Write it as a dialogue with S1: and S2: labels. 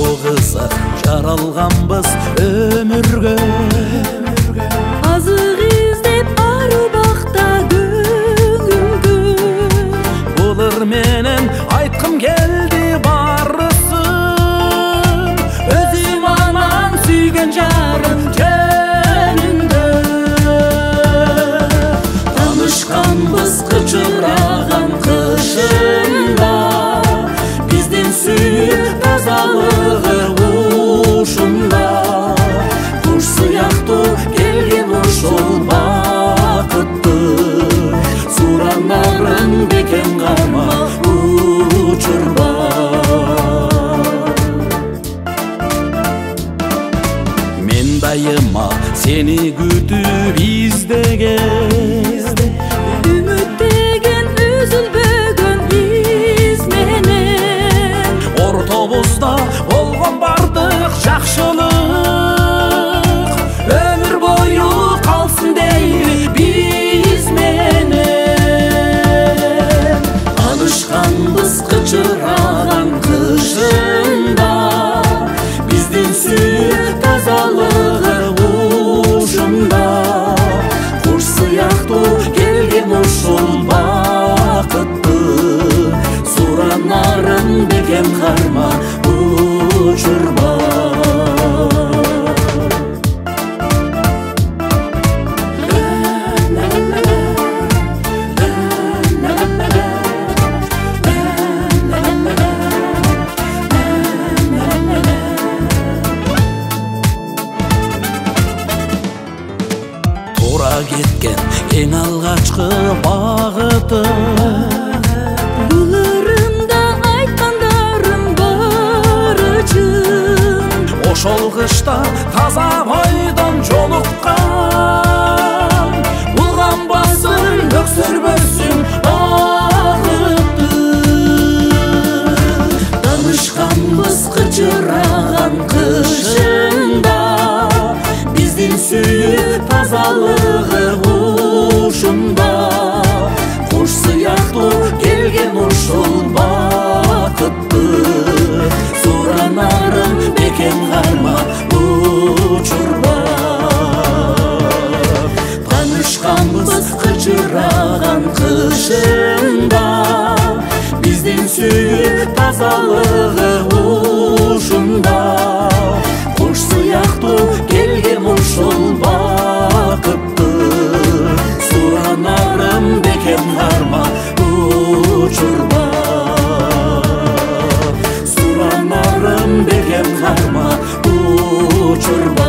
S1: жолугузак жаралганбыз өмүргө.
S2: Азык издеп арбакта көңүлгө.
S1: Булар менен айткым келди барысын, өзүм анан сүйгөн жарым жөнүндө. Танышканбыз кычыраган кышында, биздин сүйүү тазалыгы ушунда. Куш сыяктуу келген ушул бакытты, суранарын бекем карма, учурба. Мен дайыма сени күтүп издеген,
S2: Үмүттеген үзүлбөгөн биз менен.
S1: ортобузда болгон бардык жакшылык өмүр бою калсын дейли биз менен. Танышканбыз кычыраган кышында, биздин сүйүү тазалыгы ушунда. Куш сыяктуу келген ушул бакытты, суранарын бекем карма, учурба. Туура кеткен эң алгачкы багытым,
S2: Буларымда айткандарым бары чын.
S1: ошол кышта таза бойдон жолуккан. Булганбасын өксүрбөсүн багытты. Танышканбыз кычыраган кышында, биздин сүйүү тазалыгы ушунда. Куш сыяктуу келген ушул бакытты, суранарын бекем карма, учурба. Танышканбыз кычыраган кышында, биздин сүйүү тазалыгы ушунда. Куш сыяктуу келген ушул бакытты, суранарын бекем карма, учурба. Суранарын бекем карма, учурба.